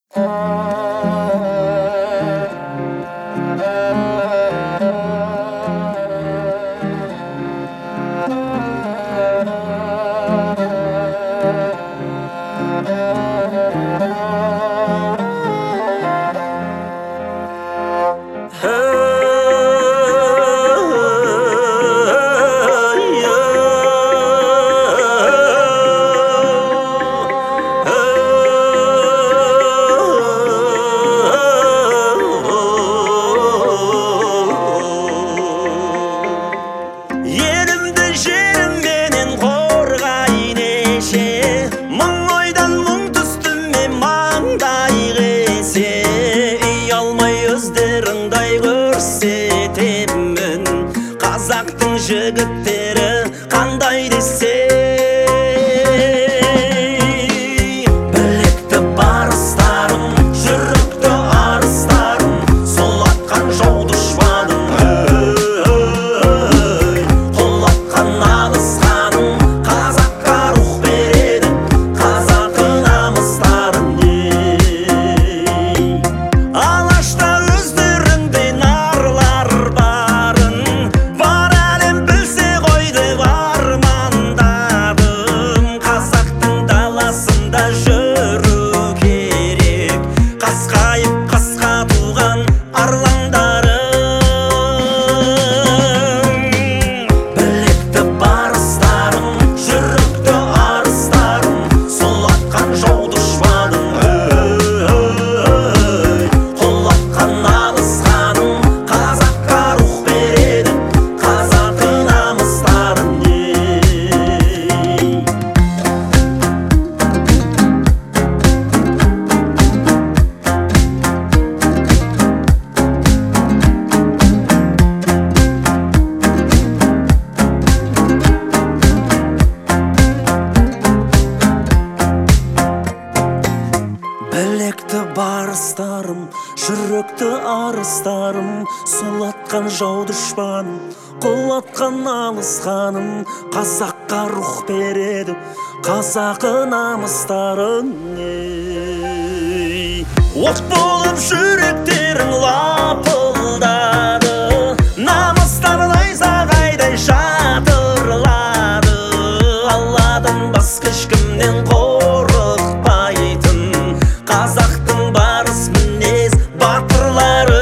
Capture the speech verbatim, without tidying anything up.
Қазақтың жігіттері қандай десе, білекті барыстарым, жүректі арыстарым, сол атқан жау дұшпаным, қол атқан алысқаным, қазаққа рух береді қазақы намыстарым. Алашта өздерінде нарлар барын, бар әлем білсе ғой деп армандадым. Қазақтың даласында жүру керек, қасқайып қасқа туған арландарым. Білекті барыстарым, жүректі арыстарым, сол атқан жау дұшпаным, қол атқан алысқаным, қазаққа рух береді қазақы намыстарым. Білекті барыстарым, жүректі арыстарым, сол атқан жау дұшпаным, қол атқан алысқаным, қазаққа рух береді қазақы намыстарың. От болып жүректерің лапылдады, намыстар найзағайдай шатырлады. Алладан басқа ешкімнен қорықпайтын қазақтың барыс мінез батырлары.